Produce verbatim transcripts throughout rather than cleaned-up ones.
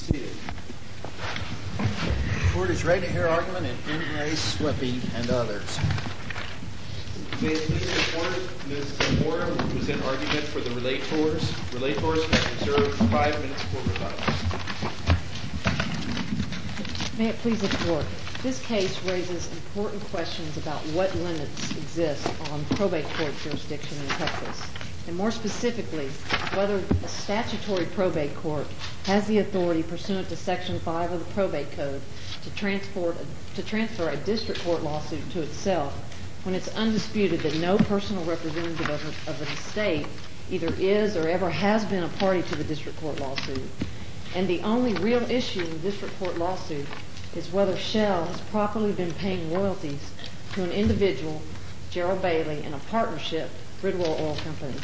seated. The court is ready to hear argument in In Re Sweppy and others. May it please the court, Miz Zamora will present argument for the relators. Relators have reserved five minutes for rebuttal. May it please the court. This case raises important questions about what limits exist on probate court jurisdiction in Texas, and more specifically, whether a statutory probate court has the authority pursuant to Section five of the Probate Code to transport to transfer a district court lawsuit to itself when it's undisputed that no personal representative of, a, of an estate either is or ever has been a party to the district court lawsuit. And the only real issue in the district court lawsuit is whether Shell has properly been paying royalties to an individual, Gerald Bailey, in a partnership, Bridwell Oil Company.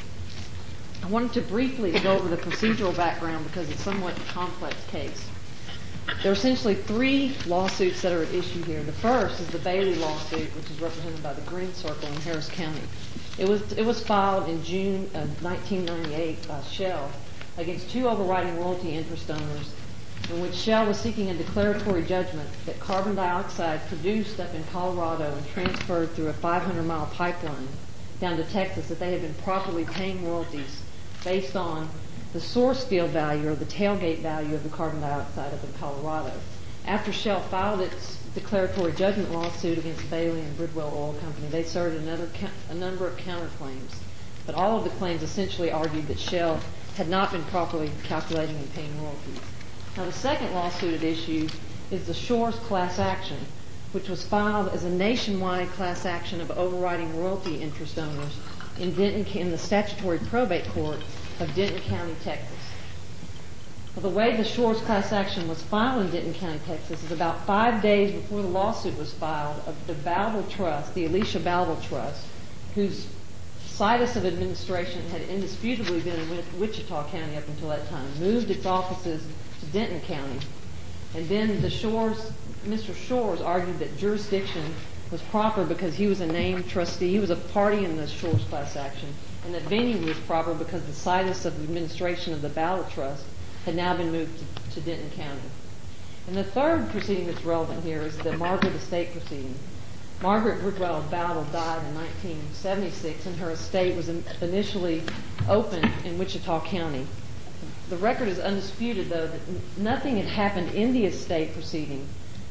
I wanted to briefly go over the procedural background because it's somewhat a complex case. There are essentially three lawsuits that are at issue here. The first is the Bailey lawsuit, which is represented by the Green Circle in Harris County. It was it was filed in June of nineteen ninety-eight by Shell against two overriding royalty interest owners, in which Shell was seeking a declaratory judgment that carbon dioxide produced up in Colorado and transferred through a five hundred mile pipeline down to Texas, that they had been properly paying royalties based on the source field value or the tailgate value of the carbon dioxide up in Colorado. After Shell filed its declaratory judgment lawsuit against Bailey and Bridwell Oil Company, they asserted another a number of counterclaims. But all of the claims essentially argued that Shell had not been properly calculating and paying royalties. Now, the second lawsuit at issue is the Shores class action, which was filed as a nationwide class action of overriding royalty interest owners in Denton, in the statutory probate court of Denton County, Texas. Well, the way the Shores class action was filed in Denton County, Texas, is about five days before the lawsuit was filed, of the Balvel Trust, the Alicia Balvel Trust, whose situs of administration had indisputably been in Wichita County up until that time, moved its offices to Denton County. And then the Shores, Mister Shores argued that jurisdiction was proper because he was a named trustee. He was a party in the Shores class action, and that venue was proper because the situs of the administration of the Balvel Trust had now been moved to, to Denton County. And the third proceeding that's relevant here is the Margaret estate proceeding. Margaret Bridwell Balvel died in nineteen seventy-six, and her estate was in, initially opened in Wichita County. The record is undisputed, though, that n- nothing had happened in the estate proceeding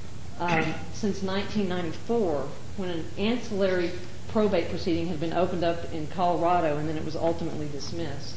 um, since nineteen ninety-four, when an ancillary probate proceeding had been opened up in Colorado, and then it was ultimately dismissed.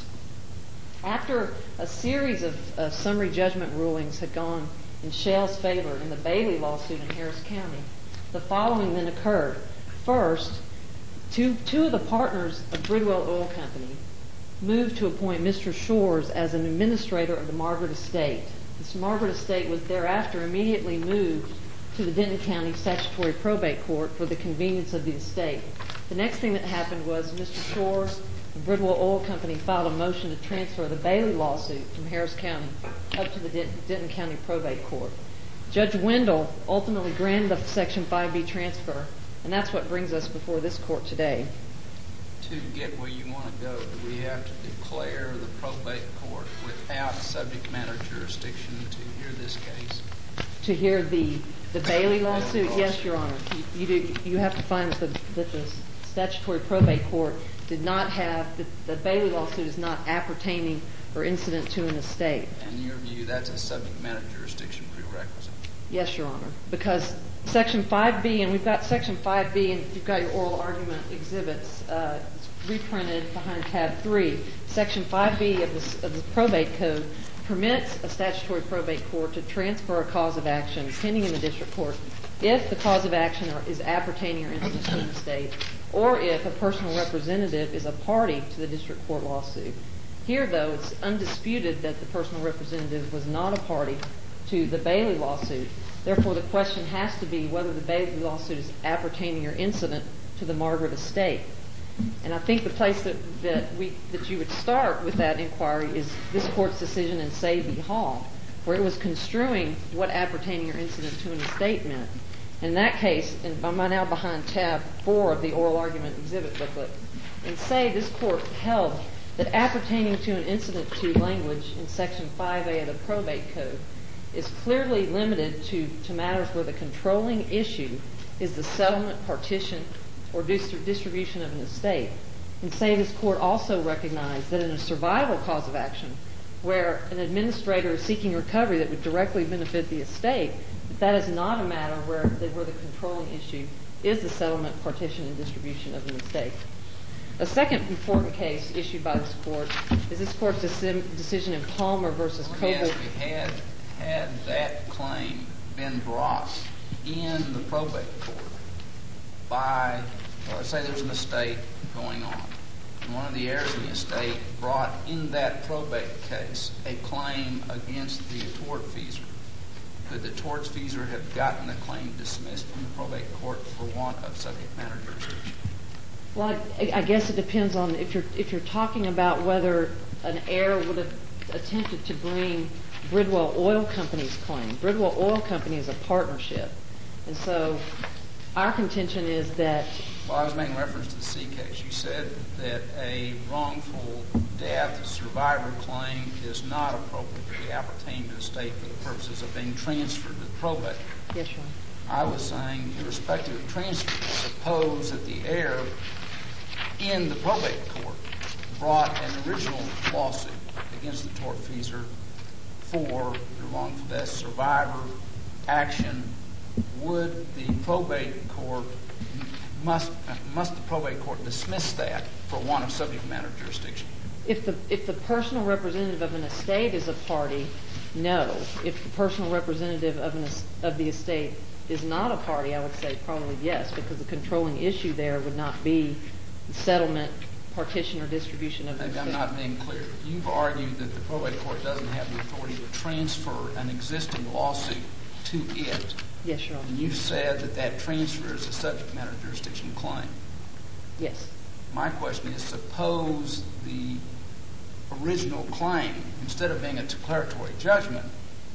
After a series of uh, summary judgment rulings had gone in Shell's favor in the Bailey lawsuit in Harris County, the following then occurred. First, two, two of the partners of Bridwell Oil Company moved to appoint Mister Shores as an administrator of the Margaret estate. This Margaret estate was thereafter immediately moved to the Denton County Statutory Probate Court for the convenience of the estate. The next thing that happened was Mister Shores and Bridwell Oil Company filed a motion to transfer the Bailey lawsuit from Harris County up to the Denton, Denton County Probate Court. Judge Wendell ultimately granted the Section five B transfer, and that's what brings us before this court today. To get where you want to go, do we have to declare the probate court without subject matter jurisdiction to hear this case? To hear the the Bailey lawsuit? Yes, Your Honor. You, you do. You have to find that the, that the statutory probate court did not have the, the Bailey lawsuit is not appertaining or incident to an estate. And in your view, that's a subject matter jurisdiction prerequisite? Yes, Your Honor, because Section five B, and we've got Section five B, and you've got your oral argument exhibits. Uh, it's reprinted behind tab three. Section five B of the, of the probate code permits a statutory probate court to transfer a cause of action pending in the district court if the cause of action is appertaining or incident to an estate, or if a personal representative is a party to the district court lawsuit. Here, though, it's undisputed that the personal representative was not a party to the Bailey lawsuit. Therefore, the question has to be whether the Bailey lawsuit is appertaining or incident to the Margaret estate. And I think the place that, that we that you would start with that inquiry is this court's decision in Say v. Hall, where it was construing what appertaining or incident to an estate meant. In that case, and I'm now behind tab four of the oral argument exhibit booklet, in Say, this court held that appertaining to an incident to language in Section five A of the probate code is clearly limited to, to matters where the controlling issue is the settlement, partition, or dis- distribution of an estate. And say this court also recognized that in a survival cause of action, where an administrator is seeking recovery that would directly benefit the estate, that that is not a matter where the, where the controlling issue is the settlement, partition, and distribution of an estate. A second important case issued by this court is this court's deci- decision in Palmer versus Let me Coble. ask you, had, had that claim been brought in the probate court by, well, let's say there's an estate going on, and one of the heirs in the estate brought in that probate case a claim against the tortfeasor, could the tortfeasor have gotten the claim dismissed from the probate court for want of subject matter jurisdiction? Well, I, I guess it depends on if you're if you're talking about whether an heir would have attempted to bring Bridwell Oil Company's claim. Bridwell Oil Company is a partnership, and so our contention is that. Well, I was making reference to the C case. You said that a wrongful death survivor claim is not appropriate to be appertaining to the estate for the purposes of being transferred to the probate. Yes, Your Honor. I was saying, irrespective of transfer, suppose that the heir in the probate court brought an original lawsuit against the tortfeasor for the wrongful death survivor action. Would the probate court must must the probate court dismiss that for want of subject matter jurisdiction? If the if the personal representative of an estate is a party, no. If the personal representative of an of the estate is not a party, I would say probably yes, because the controlling issue there would not be the settlement, partition, or distribution of the estate. I'm not being clear. You've argued that the probate court doesn't have the authority to transfer an existing lawsuit to it. Yes, Your Honor. And you've said that that transfer is a subject matter jurisdiction claim. Yes. My question is, suppose the original claim, instead of being a declaratory judgment,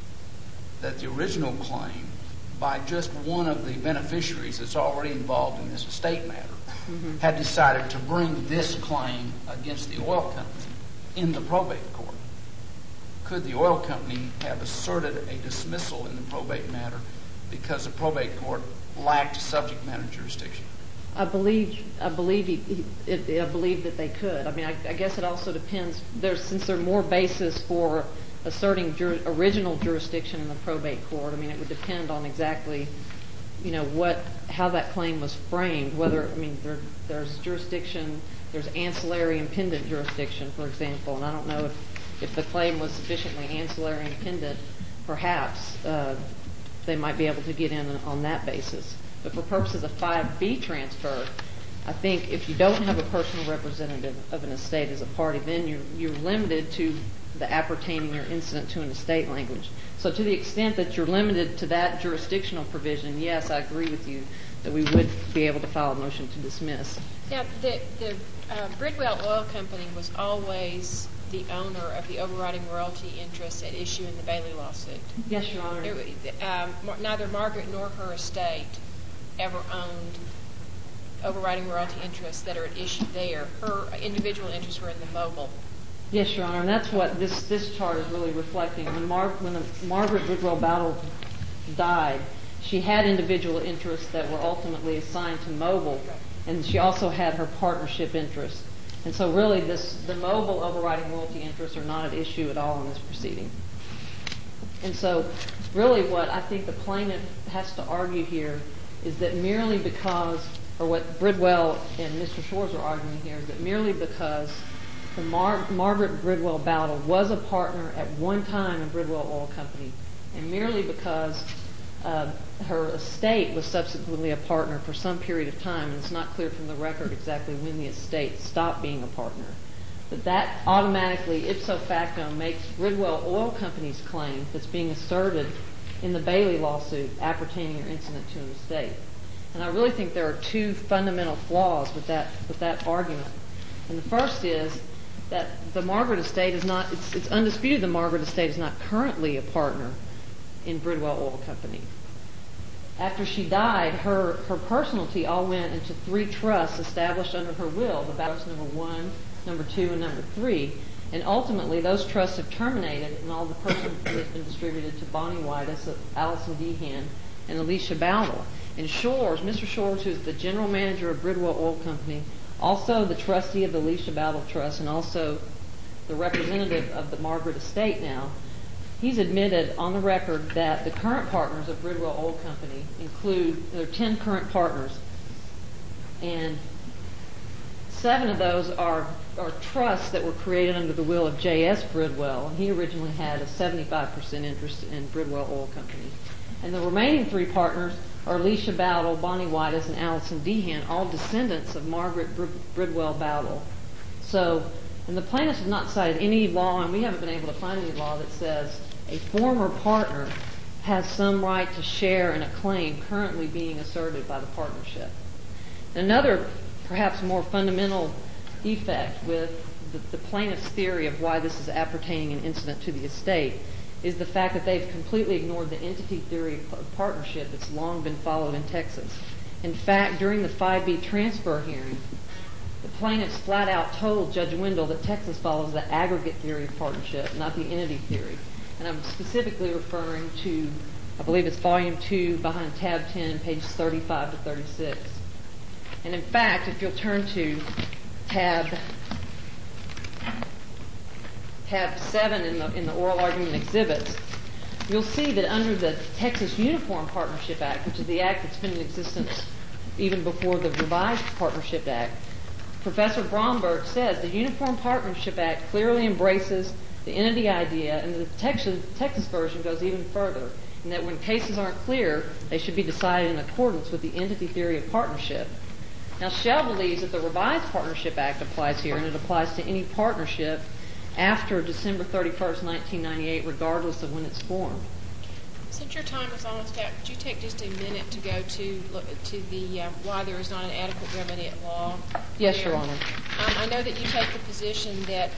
that the original claim by just one of the beneficiaries that's already involved in this estate matter mm-hmm. had decided to bring this claim against the oil company in the probate court. Could the oil company have asserted a dismissal in the probate matter because the probate court lacked subject matter jurisdiction? I believe I believe he, he, it, I believe that they could. I mean, I, I guess it also depends. There's since there are more basis for asserting jur, original jurisdiction in the probate court. I mean, it would depend on exactly, you know, what how that claim was framed. Whether I mean, there, there's jurisdiction, there's ancillary and pendant jurisdiction, for example, and I don't know if if the claim was sufficiently ancillary and pendant, perhaps uh, they might be able to get in on that basis. But for purposes of five B transfer, I think if you don't have a personal representative of an estate as a party, then you're, you're limited to the appertaining or incident to an estate language. So to the extent that you're limited to that jurisdictional provision, yes, I agree with you that we would be able to file a motion to dismiss. Now, the, the uh, Bridwell Oil Company was always the owner of the overriding royalty interest at issue in the Bailey lawsuit. Yes, Your Honor. It, um, neither Margaret nor her estate ever owned overriding royalty interests that are at issue there. Her individual interests were in the mobile. Yes, Your Honor, and that's what this, this chart is really reflecting. When, Mar- when the Margaret Bridwell Battle died, she had individual interests that were ultimately assigned to mobile, and she also had her partnership interests. And so really this, the mobile overriding royalty interests are not at issue at all in this proceeding. And so really what I think the plaintiff has to argue here is that merely because, or what Bridwell and Mister Shores are arguing here, is that merely because the Mar- Margaret Bridwell Battle was a partner at one time in Bridwell Oil Company, and merely because uh, her estate was subsequently a partner for some period of time, and it's not clear from the record exactly when the estate stopped being a partner, that that automatically, ipso facto, makes Bridwell Oil Company's claim that's being asserted in the Bailey lawsuit appertaining or incident to an estate. And I really think there are two fundamental flaws with that with that argument. And the first is that the Margaret estate is not, it's, it's undisputed the Margaret estate is not currently a partner in Bridwell Oil Company. After she died, her, her personality all went into three trusts established under her will, the trust number one, number two, and number three. And ultimately, those trusts have terminated, and all the person has been distributed to Bonnie Whitus, Allison Dehan, and Alicia Bowdle. And Shores, Mister Shores, who's the general manager of Bridwell Oil Company, also the trustee of the Alicia Bowdle Trust, and also the representative of the Margaret estate now, he's admitted on the record that the current partners of Bridwell Oil Company include, there are ten current partners, and seven of those are, are trusts that were created under the will of J S Bridwell. He originally had a seventy-five percent interest in Bridwell Oil Company. And the remaining three partners are Alicia Bowdle, Bonnie Whitus, and Allison Dehan, all descendants of Margaret Br- Bridwell Bowdle. So, and the plaintiffs have not cited any law, and we haven't been able to find any law that says a former partner has some right to share in a claim currently being asserted by the partnership. Another, perhaps more fundamental defect with the, the plaintiff's theory of why this is appertaining an incident to the estate is the fact that they've completely ignored the entity theory of partnership that's long been followed in Texas. In fact, during the five B transfer hearing, the plaintiffs flat out told Judge Wendell that Texas follows the aggregate theory of partnership, not the entity theory. And I'm specifically referring to, I believe it's volume two, behind tab ten, pages thirty-five to thirty-six. And in fact, if you'll turn to tab tab seven in the in the oral argument exhibits, you'll see that under the Texas Uniform Partnership Act, which is the act that's been in existence even before the revised Partnership Act, Professor Bromberg says the Uniform Partnership Act clearly embraces the entity idea, and the Texas, Texas version goes even further, in that when cases aren't clear, they should be decided in accordance with the entity theory of partnership. Now, Shell believes that the revised Partnership Act applies here, and it applies to any partnership after December thirty-first, nineteen ninety-eight, regardless of when it's formed. Since your time is almost out, could you take just a minute to go to look to the uh, why there is not an adequate remedy at law? Yes, Your Honor. Um, I know that you take the position that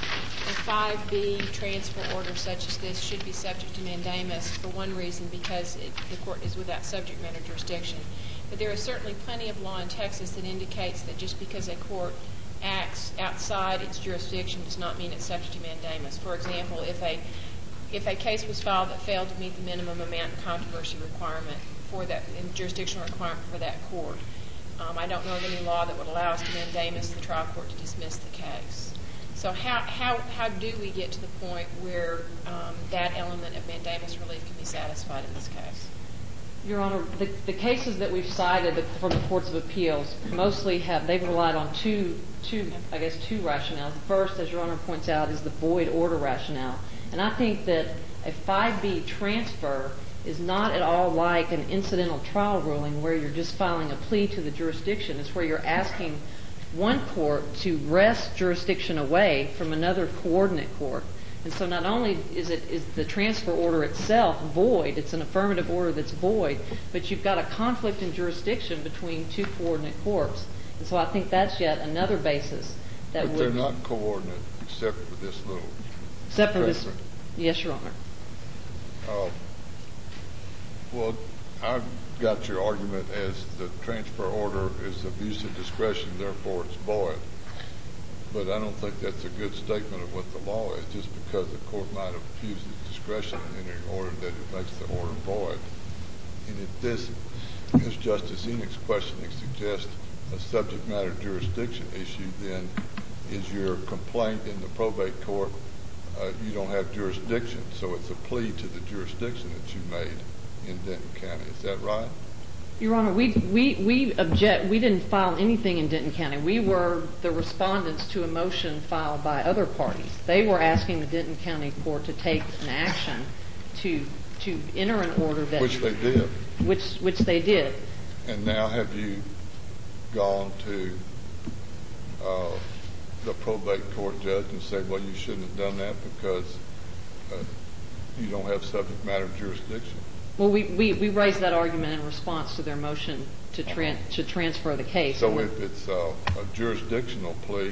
a five B transfer order such as this should be subject to mandamus for one reason, because it, the court is without subject matter jurisdiction. But there is certainly plenty of law in Texas that indicates that just because a court acts outside its jurisdiction does not mean it's subject to mandamus. For example, if a if a case was filed that failed to meet the minimum amount of controversy requirement for that and jurisdictional requirement for that court, um, I don't know of any law that would allow us to mandamus the trial court to dismiss the case. So how how how do we get to the point where um, that element of mandamus relief can be satisfied in this case? Your Honor, the, the cases that we've cited from the courts of appeals mostly have, they've relied on two, two, I guess, two rationales. The first, as Your Honor points out, is the void order rationale. And I think that a five B transfer is not at all like an incidental trial ruling where you're just filing a plea to the jurisdiction. It's where you're asking one court to wrest jurisdiction away from another coordinate court. And so not only is it is the transfer order itself void, it's an affirmative order that's void, but you've got a conflict in jurisdiction between two coordinate courts. And so I think that's yet another basis that but would... But they're not coordinate except for this little Except for transfer. this... Yes, Your Honor. Uh, well, I've got your argument as the transfer order is abuse of discretion, therefore it's void. But I don't think that's a good statement of what the law is, just because the court might have abused its discretion in entering an order that it makes the order void. And if this, as Justice Enix's questioning suggests, a subject matter jurisdiction issue, then is your complaint in the probate court, uh, you don't have jurisdiction, so it's a plea to the jurisdiction that you made in Denton County. Is that right? Your Honor, we we we object. We didn't file anything in Denton County. We were the respondents to a motion filed by other parties. They were asking the Denton County court to take an action to to enter an order that which they did. Which which they did. And now have you gone to uh, the probate court judge and say, well, you shouldn't have done that because uh, you don't have subject matter jurisdiction? Well, we, we, we raised that argument in response to their motion to tran- uh-huh. to transfer the case. So if it's uh, a jurisdictional plea,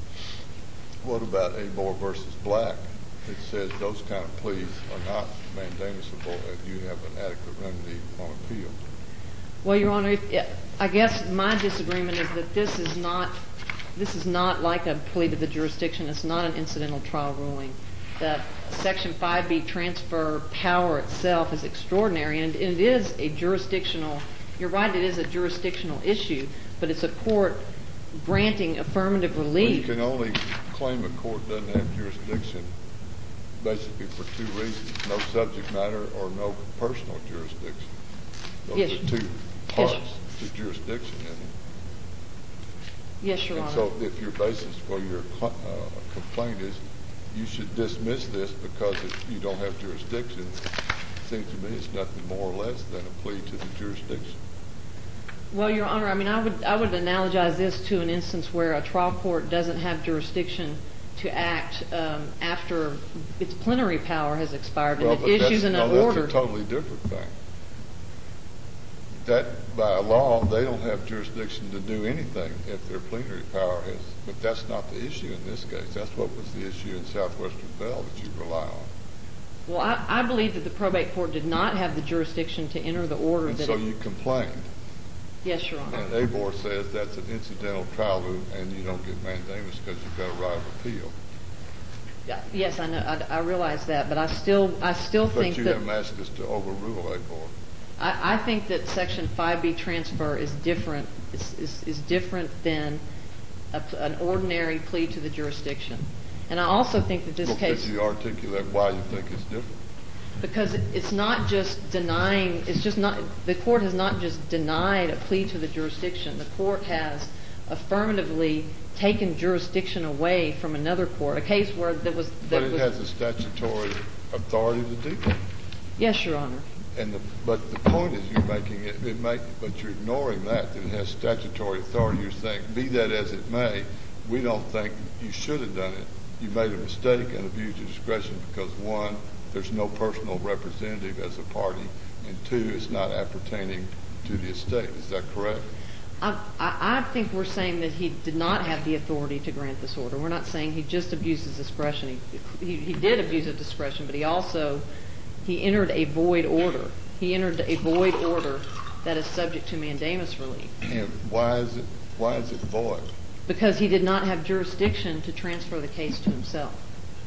what about Abor versus Black? It says those kind of pleas are not mandamusable if you have an adequate remedy on appeal. Well, Your Honor, if, I guess my disagreement is that this is not this is not like a plea to the jurisdiction. It's not an incidental trial ruling. That Section five B transfer power itself is extraordinary, and it is a jurisdictional, you're right, it is a jurisdictional issue, but it's a court granting affirmative relief. Well, you can only claim a court doesn't have jurisdiction basically for two reasons: no subject matter or no personal jurisdiction. Those Yes. are two parts Yes. to jurisdiction, isn't it? Yes, Your And Honor. so if your basis for your cl- uh, complaint is you should dismiss this because it, you don't have jurisdiction, it seems to me it's nothing more or less than a plea to the jurisdiction. Well, Your Honor, I mean, I would I would analogize this to an instance where a trial court doesn't have jurisdiction to act um, after its plenary power has expired Well, and but it issues that's, an no, order. that's a totally different thing. That, by law, they don't have jurisdiction to do anything if their plenary power has, but that's not the issue in this case. That's what was the issue in Southwestern Bell that you rely on. Well, I, I believe that the probate court did not have the jurisdiction to enter the order And that so it, you complained. Yes, Your Honor. And A B O R says that's an incidental trial route and you don't get mandamus because you've got a right of appeal. Yeah, Yes, I know. I, I realize that, but I still I still But think you that haven't asked us to overrule A B O R. I, I think that Section five B transfer is different is, is, is different than a, an ordinary plea to the jurisdiction. And I also think that this Well, case, could you articulate why you think it's different? because it's not just denying, it's just not, the court has not just denied a plea to the jurisdiction. The court has affirmatively taken jurisdiction away from another court, a case where there was... But that it was, has the statutory authority to do that. Yes, Your Honor. And the, but the point is you're making it, it make, but you're ignoring that, that it has statutory authority. You're saying, be that as it may, we don't think you should have done it. You made a mistake and abused your discretion because, one, there's no personal representative as a party, and two, it's not appertaining to the estate. Is that correct? I, I, I think we're saying that he did not have the authority to grant this order. We're not saying he just abused his discretion. He, he, he did abuse his discretion, but he also, he entered a void order. He entered a void order that is subject to mandamus relief. And why is it, why is it void? Because he did not have jurisdiction to transfer the case to himself.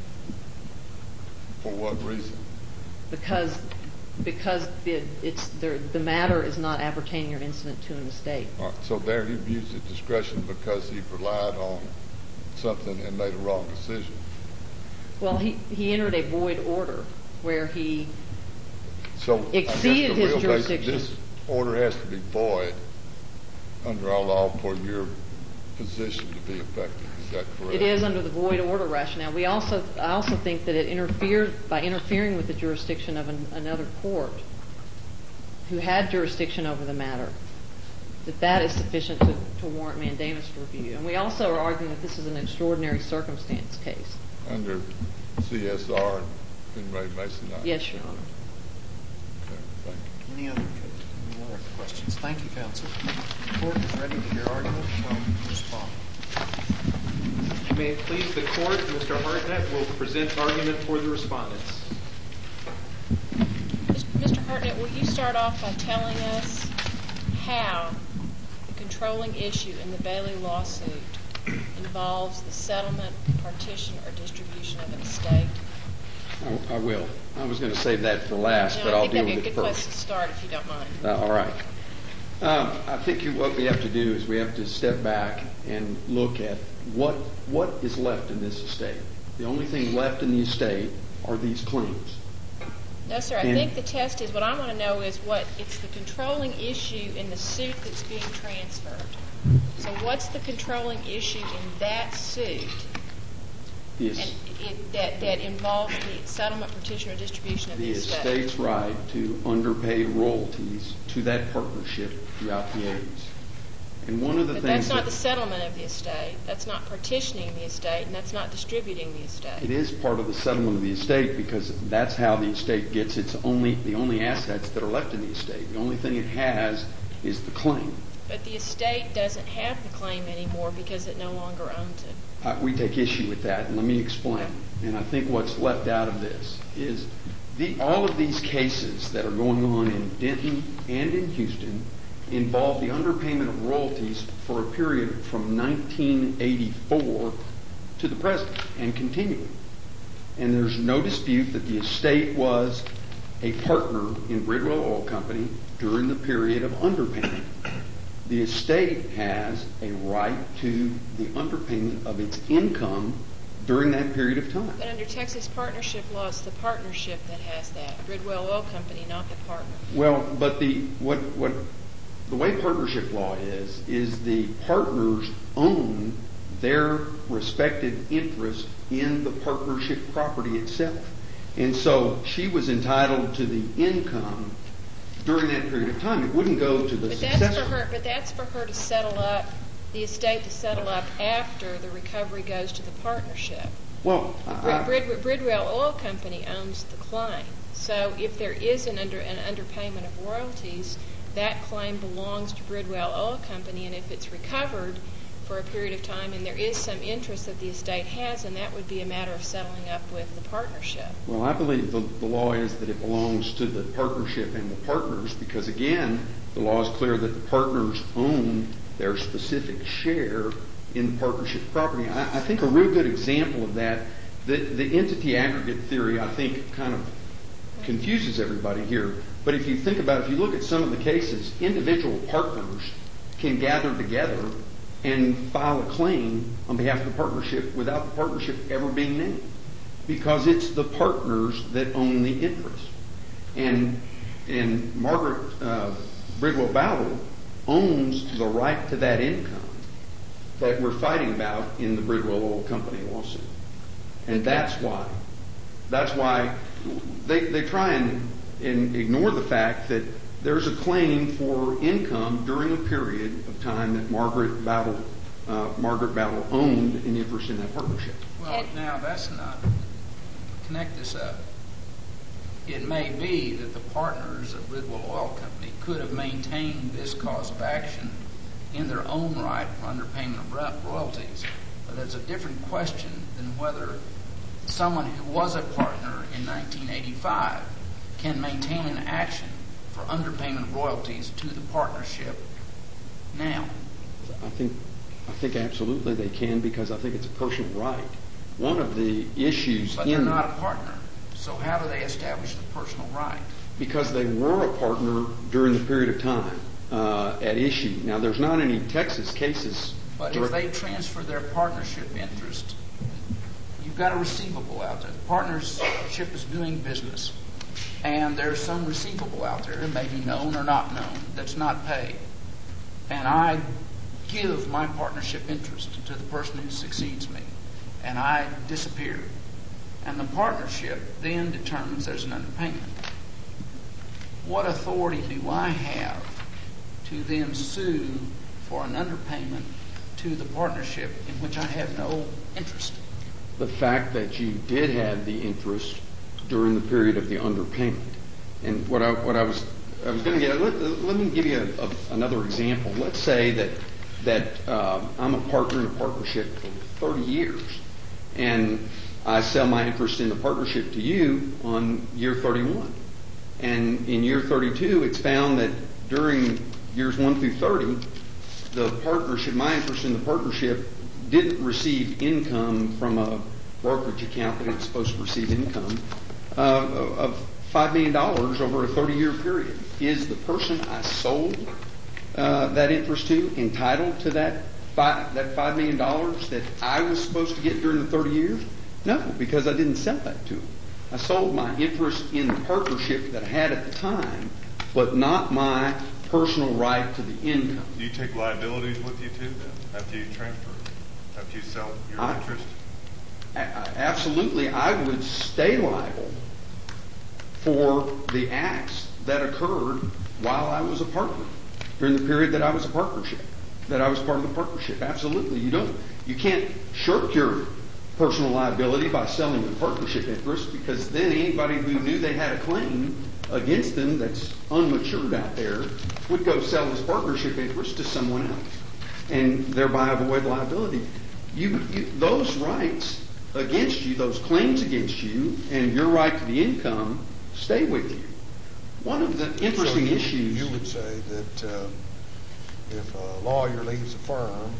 For what reason? Because because the, it's, the, the matter is not appertaining or incident to an estate. All right, so there he abused his discretion because he relied on something and made a wrong decision. Well, he, he entered a void order where he So exceeded I guess the his real jurisdiction. Basic, this order has to be void under our law for your position to be effective. Is that correct? It is under the void order rationale. We also, I also think that it interfered by interfering with the jurisdiction of an, another court who had jurisdiction over the matter, that that is sufficient to, to warrant mandamus review. And we also are arguing that this is an extraordinary circumstance case. Under C S R and Ray Mason? Yes, Your Honor. Okay, thank you. Any other, any other questions? Thank you, counsel. The court is ready to hear argument from respondent. May it please the court, Mister Hartnett will present argument for the respondents. Mister Hartnett, will you start off by telling us how the controlling issue in the Bailey lawsuit involves the settlement, partition, or distribution of an estate? I, I will. I was going to save that for last, No, but I I'll think deal that'd with be it a good place first. to start, if you don't mind. Uh, all right. Um, I think you, what we have to do is we have to step back and look at what what is left in this estate. The only thing left in the estate are these claims. No, sir. I And- think the test is, what I want to know is what, it's the controlling issue in the suit that's being transferred. So what's the controlling issue in that suit The, and es- it, that, that involves the settlement, partition, or distribution of the, the estate? estate's right to underpaid royalties to that partnership throughout the ages. And one of the But things that's not that the settlement of the estate. That's not partitioning the estate, and that's not distributing the estate. it is part of the settlement of the estate because that's how the estate gets its only the only assets that are left in the estate. The only thing it has is the claim. But the estate doesn't have the claim anymore because it no longer owns it. Uh, we take issue with that, and let me explain. And I think what's left out of this is the, all of these cases that are going on in Denton and in Houston involved the underpayment of royalties for a period from nineteen eighty-four to the present and continuing. And there's no dispute that the estate was a partner in Bridwell Oil Company during the period of underpayment. The estate has a right to the underpayment of its income during that period of time. But under Texas partnership law, it's the partnership that has that. Bridwell Oil Company, not the partner. Well, but the what what the way partnership law is is the partners own their respective interest in the partnership property itself, and so she was entitled to the income during that period of time. It wouldn't go to the but successor. That's for her, but that's for her to settle up, the estate to settle up after the recovery goes to the partnership. Well, I, Brid, Bridwell Oil Company owns the claim. So if there is an under an underpayment of royalties, that claim belongs to Bridwell Oil Company, and if it's recovered for a period of time and there is some interest that the estate has, and that would be a matter of settling up with the partnership. Well, I believe the, the law is that it belongs to the partnership and the partners, because again, the law is clear that the partners own their specific share in the partnership property. I, I think a real good example of that, the, the entity aggregate theory, I think kind of confuses everybody here. But if you think about it, if you look at some of the cases, individual partners can gather together and file a claim on behalf of the partnership without the partnership ever being named, because it's the partners that own the interest. And and Margaret uh, Bridwell Bowell owns the right to that income that we're fighting about in the Bridwell Oil Company lawsuit. And that's why. That's why they they try and, and ignore the fact that there's a claim for income during a period of time that Margaret Battle, uh, Margaret Battle owned an interest in that partnership. Well, now that's not, connect this up. It may be that the partners of Bridwell Oil Company could have maintained this cause of action in their own right for underpayment of royalties. But it's a different question than whether someone who was a partner in nineteen eighty-five can maintain an action for underpayment of royalties to the partnership now. I think I think absolutely they can, because I think it's a personal right. One of the issues but in... they're not a partner. So how do they establish the personal right? Because they were a partner during the period of time uh, at issue. Now, there's not any Texas cases... But if they transfer their partnership interest, you've got a receivable out there. The partnership is doing business. And there's some receivable out there, it may be known or not known, that's not paid. And I give my partnership interest to the person who succeeds me. And I disappear. And the partnership then determines there's an underpayment. What authority do I have to then sue for an underpayment to the partnership in which I have no interest? The fact that you did have the interest during the period of the underpayment. And what I what I was I was going to get. Let, let me give you a, a, another example. Let's say that that uh, I'm a partner in a partnership for thirty years, and I sell my interest in the partnership to you on year thirty-one, and in year thirty-two, it's found that during years one through thirty, the partnership, my interest in the partnership, didn't receive income from a brokerage account that it's supposed to receive income uh, of five million dollars over a thirty-year period. Is the person I sold uh, that interest to entitled to that five, that five million dollars that I was supposed to get during the thirty years? No, because I didn't sell that to him. I sold my interest in the partnership that I had at the time, but not my personal right to the income. Do you take liabilities with you too then, after you transfer, after you sell your I, interest? I, absolutely, I would stay liable for the acts that occurred while I was a partner, during the period that I was a partnership, that I was part of the partnership. Absolutely. You don't, you can't shirk your personal liability by selling the partnership interest, because then anybody who knew they had a claim against them that's unmatured out there would go sell his partnership interest to someone else and thereby avoid liability. You, you, those rights against you, those claims against you, and your right to the income stay with you. One of the interesting so you, issues... You would say that uh, if a lawyer leaves a firm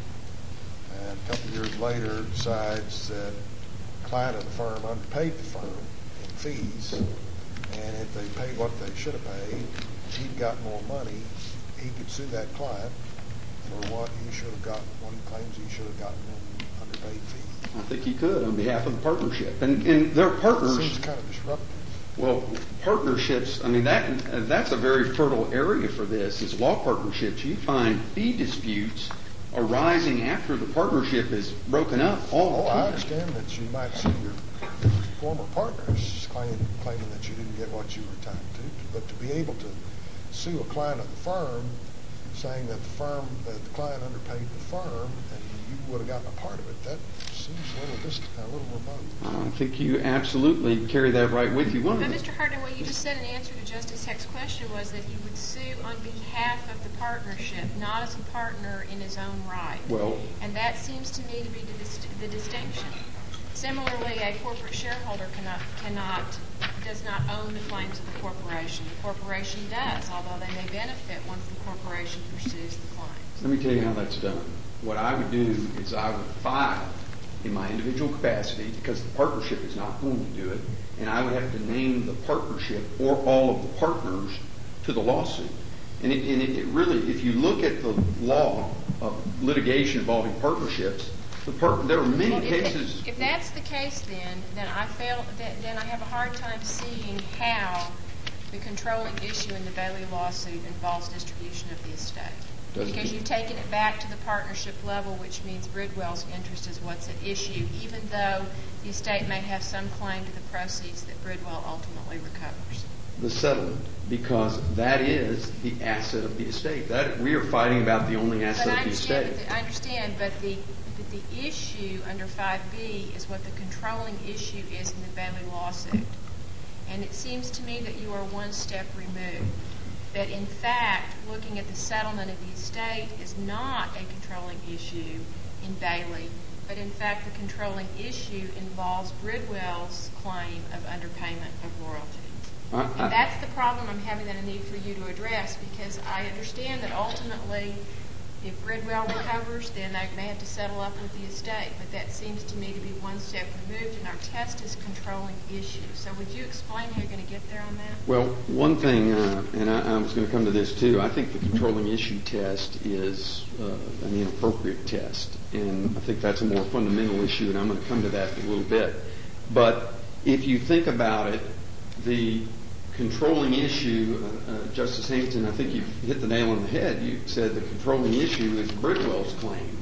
and a couple of years later decides that the client of the firm underpaid the firm in fees, and if they paid what they should have paid, he'd got more money, he could sue that client for what he should have gotten, what he claims he should have gotten in underpaid fees. I think he could on behalf of the partnership. And, and their partners... It seems kind of disruptive. Well, partnerships, I mean, that that's a very fertile area for this, is law partnerships. You find fee disputes arising after the partnership is broken up all Oh, the time. I understand that you might sue your, your former partners claiming, claiming that you didn't get what you were entitled to, but to be able to sue a client of the firm saying that the firm, that the client underpaid the firm and you would have gotten a part of it, that seems a little distant, a little remote. I think you absolutely carry that right with you. One But of the, Mister Hardin, what you just said in answer to Justice Heck's question was that he would sue on behalf of the partnership, not as a partner in his own right. Well, and that seems to me to be the, dist- the distinction. Similarly, a corporate shareholder cannot, cannot, does not own the claims of the corporation. The corporation does, although they may benefit once the corporation pursues the claims. let me tell you how that's done. What I would do is I would file in my individual capacity, because the partnership is not going to do it, and I would have to name the partnership or all of the partners to the lawsuit. And it, and it, it really, if you look at the law of litigation involving partnerships, the part, there are many Well, if, cases. if, if that's the case, then then I fail. Then, then I have a hard time seeing how the controlling issue in the Bailey lawsuit involves distribution of the estate. Doesn't Because it? you've taken it back to the partnership level, which means Bridwell's interest is what's at issue, even though the estate may have some claim to the proceeds that Bridwell ultimately recovers. The settlement, because that is the asset of the estate. That we are fighting about the only asset But I of the understand, estate. that the, I understand, but the but the issue under five B is what the controlling issue is in the Bailey lawsuit. And it seems to me that you are one step removed. That in fact, looking at the settlement of the estate is not a controlling issue in Bailey, but in fact the controlling issue involves Bridwell's claim of underpayment of royalties. I, I, And that's the problem I'm having that I need for you to address, because I understand that ultimately if Bridwell recovers, then they may have to settle up with the estate, but that seems to me to be one step removed, and our test is controlling issue. So would you explain how you're going to get there on that? Well, one thing, uh, and I, I was going to come to this too, I think the controlling issue test is uh, an inappropriate test, and I think that's a more fundamental issue, and I'm going to come to that in a little bit. But if you think about it, the controlling issue, uh, uh, Justice Hampton, I think you hit the nail on the head. You said the controlling issue is Bridwell's claim.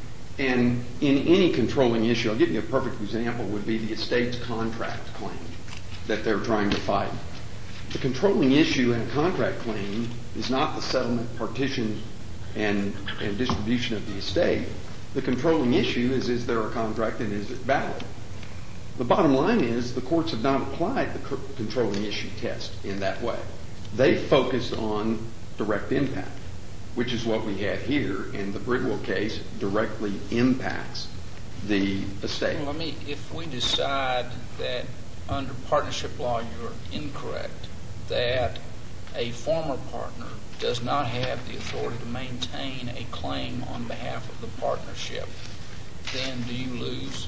And in any controlling issue, I'll give you a perfect example, would be the estate's contract claim that they're trying to fight. The controlling issue in a contract claim is not the settlement, partition, and, and distribution of the estate. The controlling issue is, is there a contract and is it valid? The bottom line is the courts have not applied the controlling issue test in that way. They focused on direct impact, which is what we have here, and the Bridwell case directly impacts the estate. Well, let me, if we decide that under partnership law you're incorrect, that a former partner does not have the authority to maintain a claim on behalf of the partnership, then do you lose?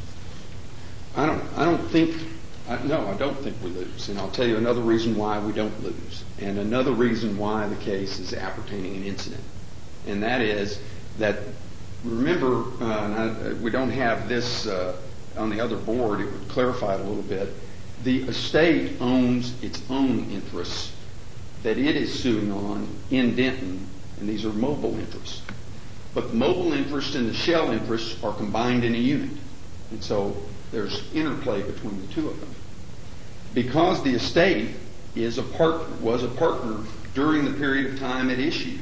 I don't, I don't think, I, no, I don't think we lose. And I'll tell you another reason why we don't lose. And another reason why the case is appertaining an incident. And that is that, remember, uh, and I, we don't have this uh, on the other board, it would clarify it a little bit. The estate owns its own interests that it is suing on in Denton, and these are mobile interests. But the mobile interest and the shell interests are combined in a unit. And so there's interplay between the two of them. Because the estate is a partner, was a partner during the period of time at issue,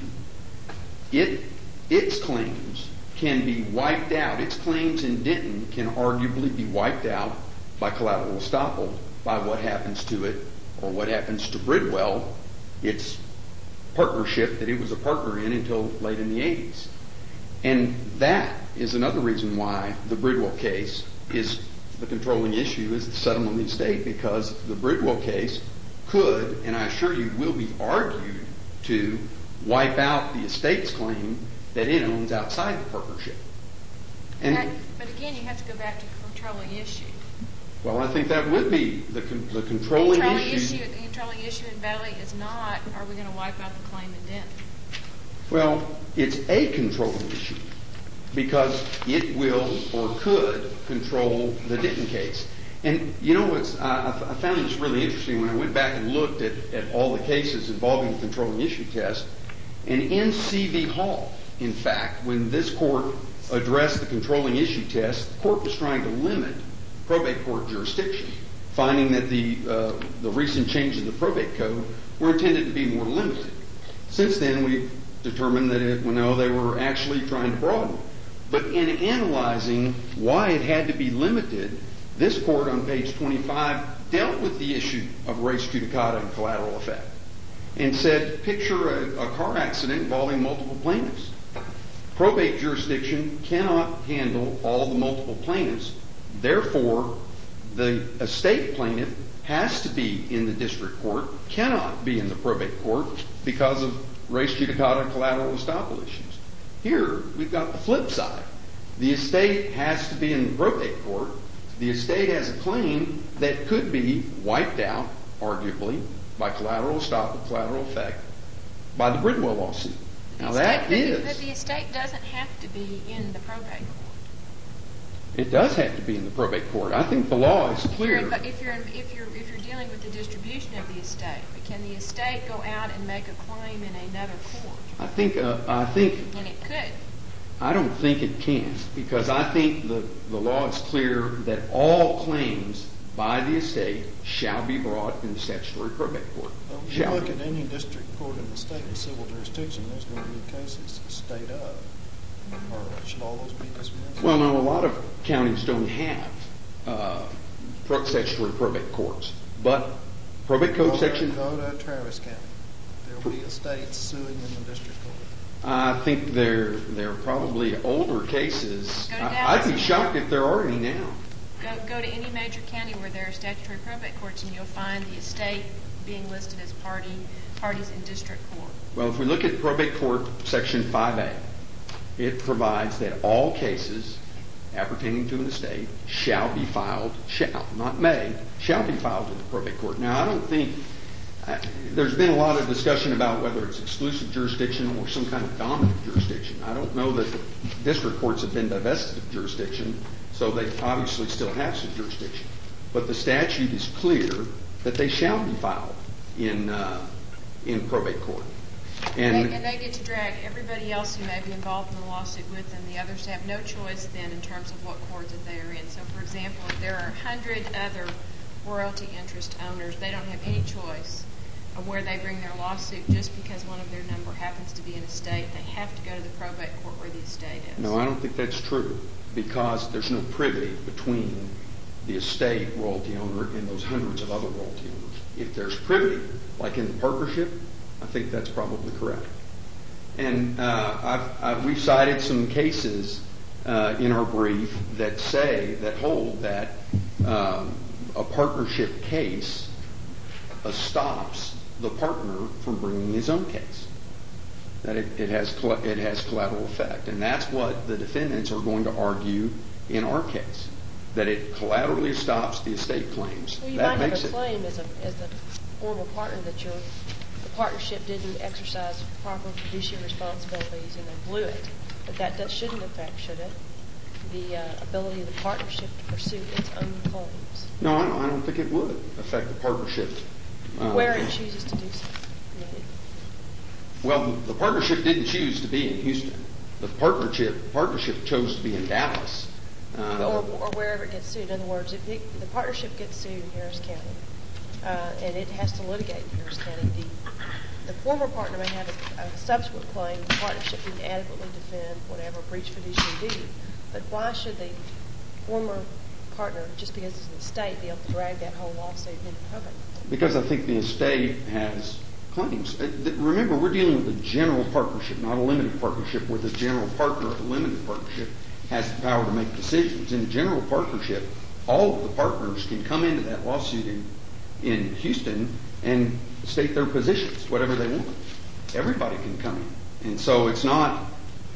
it, its claims can be wiped out. Its claims in Denton can arguably be wiped out by collateral estoppel by what happens to it or what happens to Bridwell, its partnership that it was a partner in until late in the eighties. And that is another reason why the Bridwell case is the controlling issue, is the settlement of the estate, because the Bridwell case could, and I assure you will be argued to wipe out the estate's claim that it owns outside the partnership. And That- But again, you have to go back to the controlling issue. well, I think that would be the con- the controlling Controlling issue. issue, the controlling issue in Bailey is not, are we going to wipe out the claim indent? Well, it's a controlling issue because it will or could control the Denton case. And you know what's, I, I found this really interesting when I went back and looked at, at all the cases involving the controlling issue test. And in C V Hall, in fact, when this court addressed the controlling issue test, the court was trying to limit probate court jurisdiction, finding that the uh, the recent changes in the probate code were intended to be more limited. Since then, we've determined that it, well, no, they were actually trying to broaden. But in analyzing why it had to be limited, this court on page twenty-five dealt with the issue of res judicata and collateral effect and said, picture a, a car accident involving multiple plaintiffs. Probate jurisdiction cannot handle all the multiple plaintiffs. Therefore, the estate plaintiff has to be in the district court, cannot be in the probate court because of res judicata and collateral estoppel issues. Here, we've got the flip side. The estate has to be in the probate court. The estate has a claim that could be wiped out, arguably, by collateral estoppel, collateral effect, by the Bridwell lawsuit. Now that But is... But the estate doesn't have to be in the probate court. It does have to be in the probate court. I think the law is clear. If you're, if you're, if you're, if you're dealing with the distribution of the estate, but can the estate go out and make a claim in another court? I think, uh, I think... And it could. I don't think it can, because I think the, the law is clear that all claims by the estate shall be brought in the statutory probate court. Well, if you Shall look be. at any district court in the state with civil jurisdiction, there's going to be cases state of. Or should all those be dismissed? Well, no, a lot of counties don't have uh, pro- statutory probate courts, but probate code Go to- section... Go to Travis County. There'll be estates suing in the district court. I think they're, they're probably older cases. Go to I, Dallas I'd be shocked if there are any now. Go, go to any major county where there are statutory probate courts, and you'll find the estate being listed as party parties in district court. Well, if we look at probate court section five A, it provides that all cases appertaining to an estate shall be filed, shall, not may, shall be filed in the probate court. Now, I don't think, uh, there's been a lot of discussion about whether it's exclusive jurisdiction or some kind of dominant jurisdiction. I don't know that the district courts have been divested of jurisdiction, so they obviously still have some jurisdiction. But the statute is clear that they shall be filed in uh, in probate court. And they, and they get to drag everybody else who may be involved in the lawsuit with them. The others have no choice then in terms of what court that they are in. So, for example, if there are a hundred other royalty interest owners, they don't have any choice of where they bring their lawsuit just because one of their number happens to be an estate. They have to go to the probate court where the estate is. No, I don't think that's true, because there's no privity between the estate royalty owner and those hundreds of other royalty owners. If there's privity, like in the partnership, I think that's probably correct. And uh, I've, I've, we've cited some cases uh, in our brief that say, that hold that um, a partnership case uh, stops the partner from bringing his own case. That it, it has it has collateral effect, and that's what the defendants are going to argue in our case. That it collaterally stops the estate claims. Well, you that might makes have a it. claim as a as the former partner that your the partnership didn't exercise proper fiduciary responsibilities and they blew it, but that, that shouldn't affect, should it, the uh, ability of the partnership to pursue its own claims? No, I don't, I don't think it would affect the partnership. Uh, Where it chooses to do so. I mean, it- Well, the partnership didn't choose to be in Houston. The partnership partnership chose to be in Dallas. Uh, or, or wherever it gets sued. In other words, if it, the partnership gets sued in Harris County, uh, and it has to litigate in Harris County, the, the former partner may have a, a subsequent claim. The partnership didn't adequately defend whatever breach fiduciary duty. But why should the former partner, just because it's an estate, be able to drag that whole lawsuit into probate? because I think the estate has claims. Uh, th- Remember, we're dealing with a general partnership, not a limited partnership, where the general partner of a limited partnership has the power to make decisions. In a general partnership, all of the partners can come into that lawsuit in, in Houston and state their positions, whatever they want. Everybody can come in. And so it's not,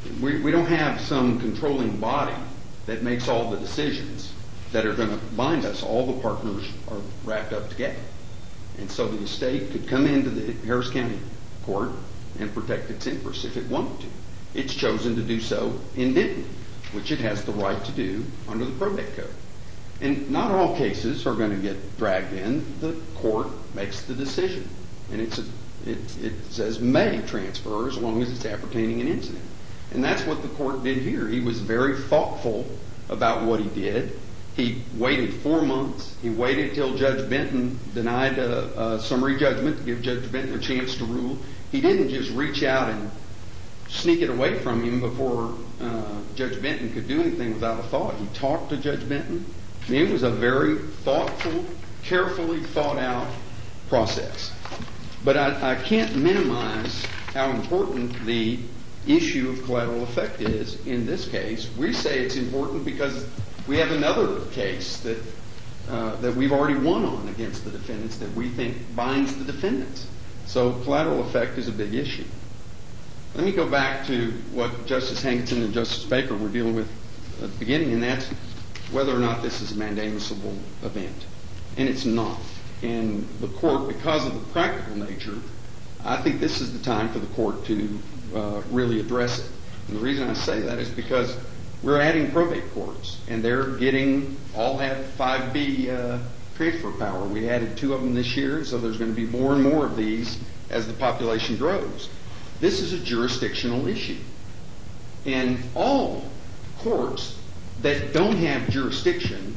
we, we don't have some controlling body that makes all the decisions that are going to bind us. All the partners are wrapped up together. And so the estate could come into the Harris County Court and protect its interests if it wanted to. It's chosen to do so in Denton, which it has the right to do under the probate code. And not all cases are going to get dragged in. The court makes the decision. And it's a, it, it says may transfer as long as it's appertaining an incident. And that's what the court did here. He was very thoughtful about what he did. He waited four months. He waited till Judge Benton denied a, a summary judgment to give Judge Benton a chance to rule. He didn't just reach out and sneak it away from him before uh, Judge Benton could do anything without a thought. He talked to Judge Benton. I mean, it was a very thoughtful, carefully thought out process. But I, I can't minimize how important the issue of collateral effect is in this case. We say it's important because we have another case that uh, that we've already won on against the defendants that we think binds the defendants. So collateral effect is a big issue. Let me go back to what Justice Hankinson and Justice Baker were dealing with at the beginning, and that's whether or not this is a mandamusable event. And it's not. And the court, because of the practical nature, I think this is the time for the court to uh, really address it. And the reason I say that is because we're adding probate courts, and they're getting, all have five B uh, transfer power. We added two of them this year, so there's going to be more and more of these as the population grows. This is a jurisdictional issue. And all courts that don't have jurisdiction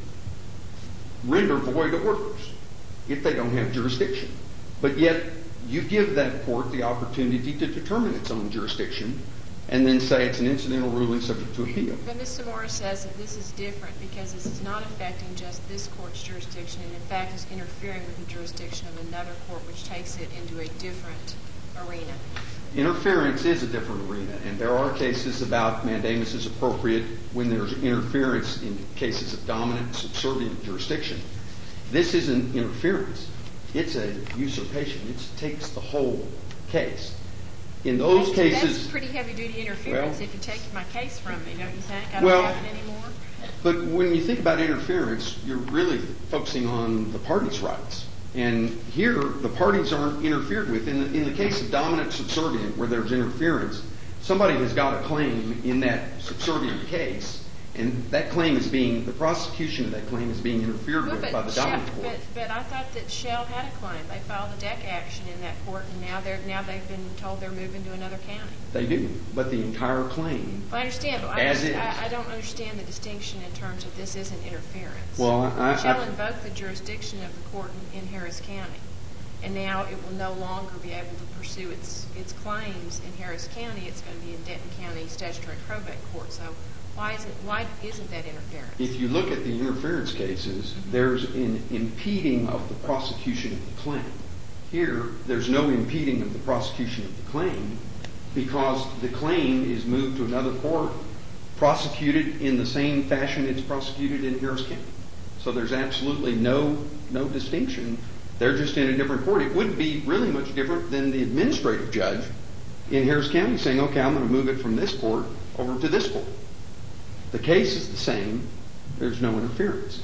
render void orders if they don't have jurisdiction. But yet, you give that court the opportunity to determine its own jurisdiction and then say it's an incidental ruling subject to appeal. But Miz Zamora says that this is different because this is not affecting just this court's jurisdiction, and in fact is interfering with the jurisdiction of another court, which takes it into a different arena. Interference is a different arena, and there are cases about mandamus is appropriate when there's interference in cases of dominant subservient jurisdiction. This isn't interference. It's a usurpation. It takes the whole case. In those that's, cases... That's pretty heavy-duty interference well, if you take my case from me, don't you think? I don't well, have it anymore. But when you think about interference, you're really focusing on the parties' rights. And here, the parties aren't interfered with. In the, in the case of dominant subservient, where there's interference, somebody has got a claim in that subservient case, and that claim is being, the prosecution of that claim is being interfered well, with by the dominant Shell, court. But, but I thought that Shell had a claim. They filed a D E C action in that court, and now they're now they've been told they're moving to another county. They do, but the entire claim, well, I understand, but as I, is. I, I don't understand the distinction in terms of this isn't interference. Well, I, I, Shell I, invoked the jurisdiction of the court in, in Harris County, and now it will no longer be able to pursue its its claims in Harris County. It's going to be in Denton County Statutory Probate Court. So why isn't why isn't that interference? If you look at the interference cases, mm-hmm. there's an impeding of the prosecution of the claim. Here, there's no impeding of the prosecution of the claim because the claim is moved to another court, prosecuted in the same fashion it's prosecuted in Harris County. So there's absolutely no no distinction. They're just in a different court. It wouldn't be really much different than the administrative judge in Harris County saying, okay, I'm going to move it from this court over to this court. The case is the same. There's no interference.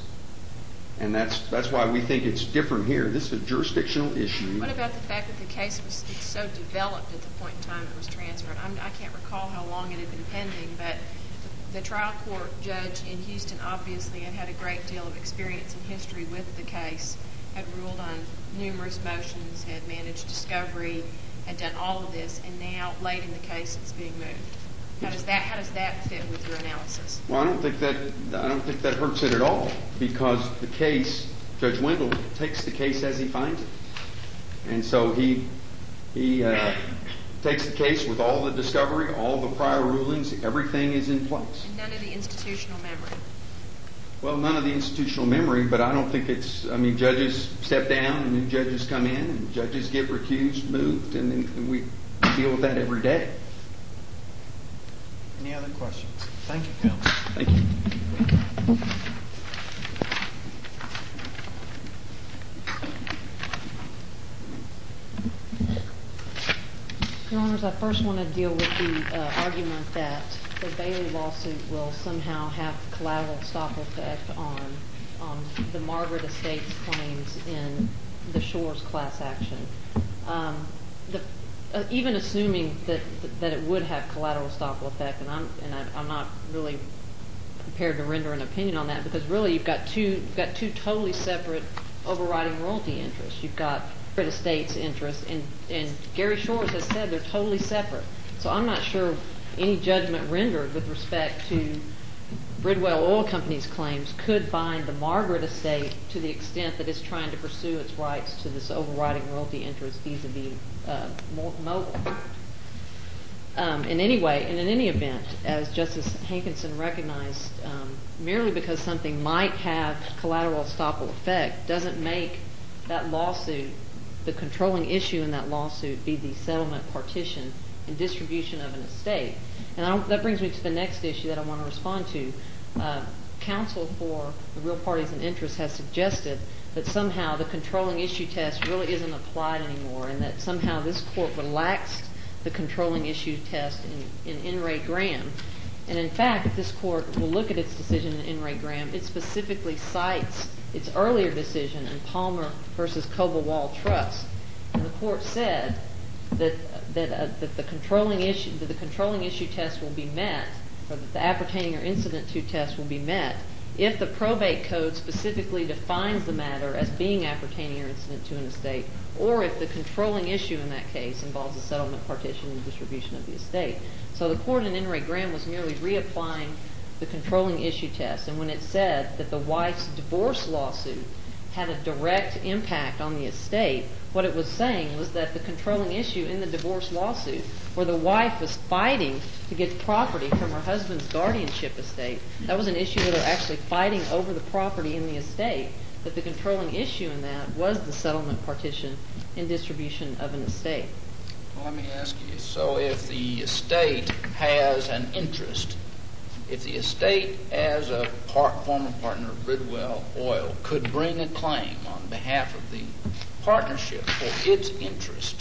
And that's that's why we think it's different here. This is a jurisdictional issue. What about the fact that the case was so developed at the point in time it was transferred? I'm, I can't recall how long it had been pending, but the, the trial court judge in Houston obviously had had a great deal of experience and history with the case, had ruled on numerous motions, had managed discovery, had done all of this, and now late in the case it's being moved. How does that how does that fit with your analysis? Well, I don't think that I don't think that hurts it at all because the case, Judge Wendell takes the case as he finds it, and so he he uh, takes the case with all the discovery, all the prior rulings, everything is in place. And none of the institutional memory. Well, none of the institutional memory, but I don't think it's. I mean, judges step down and new judges come in, and judges get recused, moved, and, and we deal with that every day. Any other questions? Thank you, counsel. Thank you. Your Your Honors, I first want to deal with the uh, argument that the Bailey lawsuit will somehow have collateral estoppel effect on on the Margaret Estates claims in the Shores class action. Um, the, uh, even assuming that that it would have collateral estoppel effect, and I'm and I, I'm not really prepared to render an opinion on that, because really you've got two you've got two totally separate overriding royalty interests. You've got Margaret Estates interest, and and Gary Shores has said they're totally separate. So I'm not sure any judgment rendered with respect to Bridwell Oil Company's claims could bind the Margaret Estate to the extent that it's trying to pursue its rights to this overriding royalty interest vis-a-vis uh, Mobil. Um, in any way, and in any event, as Justice Hankinson recognized, um, merely because something might have collateral estoppel effect doesn't make that lawsuit, the controlling issue in that lawsuit, be the settlement, partition, and distribution of an estate. And I don't, that brings me to the next issue that I want to respond to. Uh, counsel for the real parties and interests has suggested that somehow the controlling issue test really isn't applied anymore, and that somehow this court relaxed the controlling issue test in, in In re Graham. And in fact, if this court will look at its decision in In re Graham, it specifically cites its earlier decision in Palmer versus Coble Wall Trust. And the court said that that, uh, that the controlling issue that the controlling issue test will be met, or that the appertaining or incident to test will be met, if the probate code specifically defines the matter as being appertaining or incident to an estate, or if the controlling issue in that case involves the settlement, partition, and distribution of the estate. So the court in In re Graham was merely reapplying the controlling issue test, and when it said that the wife's divorce lawsuit had a direct impact on the estate, what it was saying was that the controlling issue in the divorce lawsuit, where the wife was fighting to get property from her husband's guardianship estate, that was an issue where they're actually fighting over the property in the estate, that the controlling issue in that was the settlement, partition, and distribution of an estate. Well, let me ask you, so if the estate has an interest, if the estate as a part, former partner of Bridwell Oil could bring a claim on behalf of the partnership for its interest,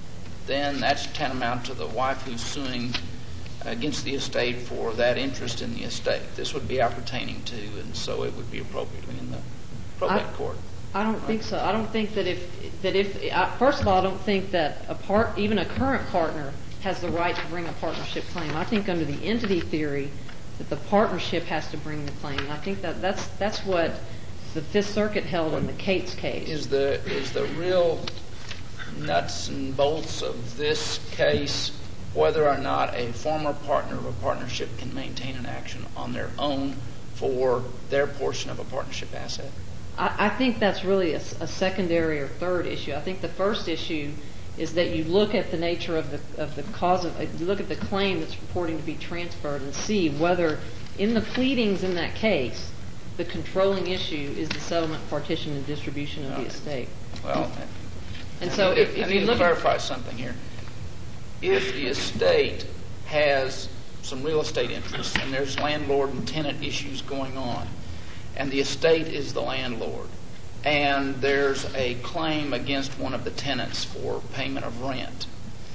then that's tantamount to the wife who's suing against the estate for that interest in the estate. This would be appertaining to, and so it would be appropriately in the probate I, court. I don't think so. I don't think that if that if uh, first of all, I don't think that a part, even a current partner, has the right to bring a partnership claim. I think under the entity theory that the partnership has to bring the claim. And I think that that's that's what the Fifth Circuit held in the Cates case. Is the is the real nuts and bolts of this case whether or not a former partner of a partnership can maintain an action on their own for their portion of a partnership asset? I, I think that's really a, a secondary or third issue. I think the first issue is that you look at the nature of the of the cause of you look at the claim that's purporting to be transferred and see whether in the pleadings in that case the controlling issue is the settlement, partition, and distribution of the estate. Well, and so I if, need, if I you need look to clarify something here. If the estate has some real estate interests and there's landlord and tenant issues going on, and the estate is the landlord, and there's a claim against one of the tenants for payment of rent,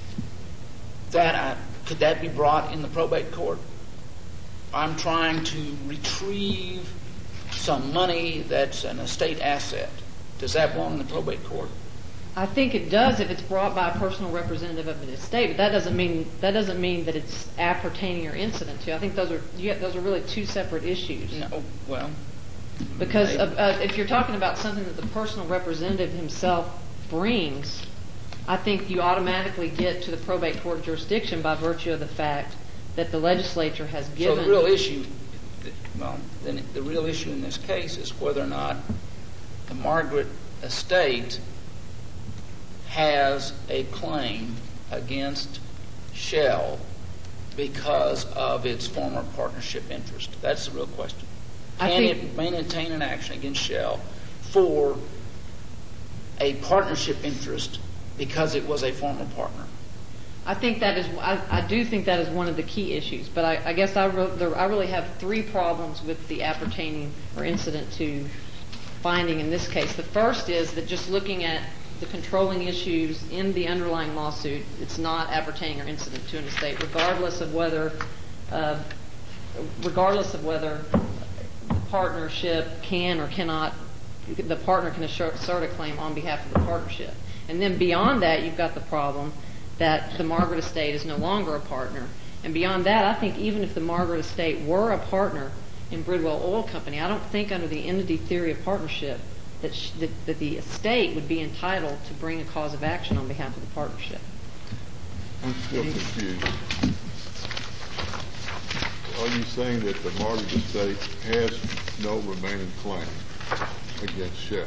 that I, could that be brought in the probate court? I'm trying to retrieve some money that's an estate asset. Does that belong in the probate court? I think it does if it's brought by a personal representative of an estate, but that doesn't mean that doesn't mean that it's appertaining or incident to. I think those are you have, those are really two separate issues. No, well, because uh, uh, if you're talking about something that the personal representative himself brings, I think you automatically get to the probate court jurisdiction by virtue of the fact that the legislature has given. So the real issue, well, then the real issue in this case is whether or not the Margaret estate has a claim against Shell because of its former partnership interest. That's the real question. Can it maintain an action against Shell for a partnership interest because it was a former partner? I think that is. I, I do think that is one of the key issues. But I, I guess I, re- there, I really have three problems with the appertaining or incident to finding in this case. The first is that just looking at the controlling issues in the underlying lawsuit, it's not appertaining or incident to an estate, regardless of whether, uh, regardless of whether the partnership can or cannot, the partner can assert a claim on behalf of the partnership. And then beyond that, you've got the problem that the Margaret estate is no longer a partner. And beyond that, I think even if the Margaret estate were a partner in Bridwell Oil Company, I don't think under the entity theory of partnership that, sh- that, that the estate would be entitled to bring a cause of action on behalf of the partnership. I'm still confused. Are you saying that the Margaret estate has no remaining claim against Shell?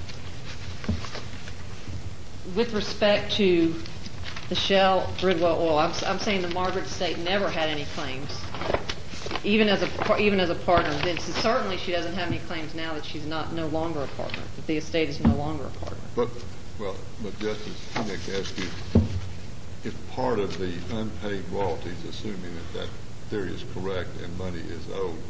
With respect to the Shell Bridwell Oil, I'm, I'm saying the Margaret estate never had any claims, even as a even as a partner. Then certainly she doesn't have any claims now that she's not no longer a partner, that the estate is no longer a partner. But well, but Justice Kinnick asked you if part of the unpaid royalties, assuming that that theory is correct and money is owed,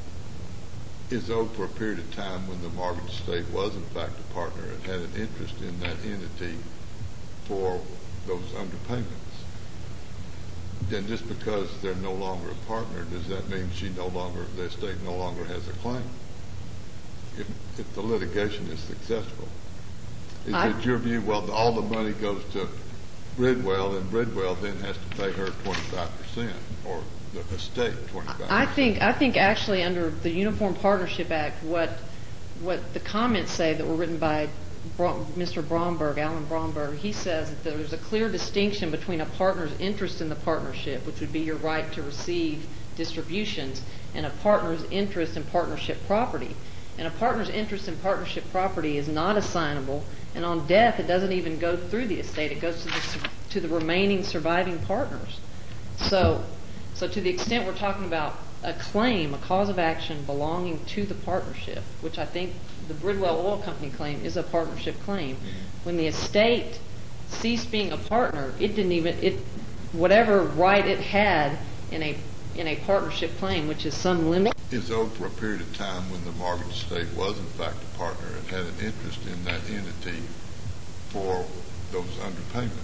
is owed for a period of time when the Margaret estate was in fact a partner and had an interest in that entity for those underpayments. Then just because they're no longer a partner, does that mean she no longer, the estate no longer has a claim? If, if the litigation is successful, is I, it your view? Well, all the money goes to Bridwell, and Bridwell then has to pay her twenty-five percent, or the estate twenty-five percent. I think I think actually under the Uniform Partnership Act, what what the comments say that were written by Mister Bromberg, Alan Bromberg, he says that there's a clear distinction between a partner's interest in the partnership, which would be your right to receive distributions, and a partner's interest in partnership property. And a partner's interest in partnership property is not assignable, and on death it doesn't even go through the estate. It goes to the, to the remaining surviving partners. So, so to the extent we're talking about a claim, a cause of action belonging to the partnership, which I think the Bridwell Oil Company claim is a partnership claim. When the estate ceased being a partner, it didn't even it whatever right it had in a in a partnership claim, which is some limit, is owed for a period of time when the Margaret estate was in fact a partner and had an interest in that entity for those underpayments.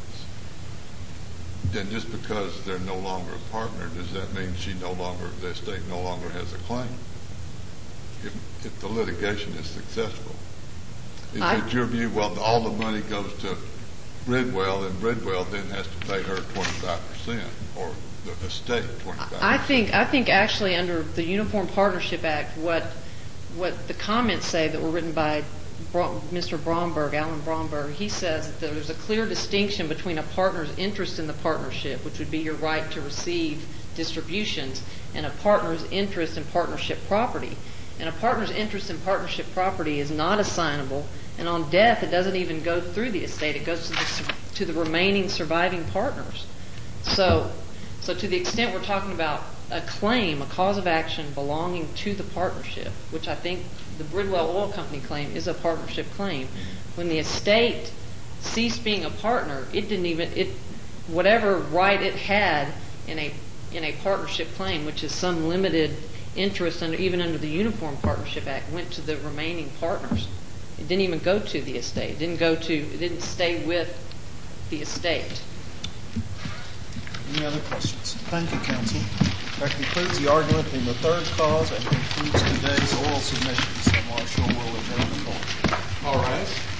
Then just because they're no longer a partner, does that mean she no longer, the estate no longer has a claim? If, if the litigation is successful, is I, it your view? Well, all the money goes to Bridwell, and Bridwell then has to pay her twenty-five percent, or the estate twenty-five percent. I think I think actually under the Uniform Partnership Act, what what the comments say that were written by Mister Bromberg, Alan Bromberg, he says that there's a clear distinction between a partner's interest in the partnership, which would be your right to receive distributions, and a partner's interest in partnership property. And a partner's interest in partnership property is not assignable, and on death it doesn't even go through the estate. It goes to the, to the remaining surviving partners. So, so to the extent we're talking about a claim, a cause of action belonging to the partnership, which I think the Bridwell Oil Company claim is a partnership claim, when the estate ceased being a partner, it didn't even it whatever right it had in a in a partnership claim, which is some limited interest under even under the Uniform Partnership Act, went to the remaining partners. It didn't even go to the estate. It didn't go to it didn't stay with the estate. Any other questions? Thank you, counsel. That concludes the argument in the third cause and concludes today's oral submissions. So Marshall will adjourn the court. All rise.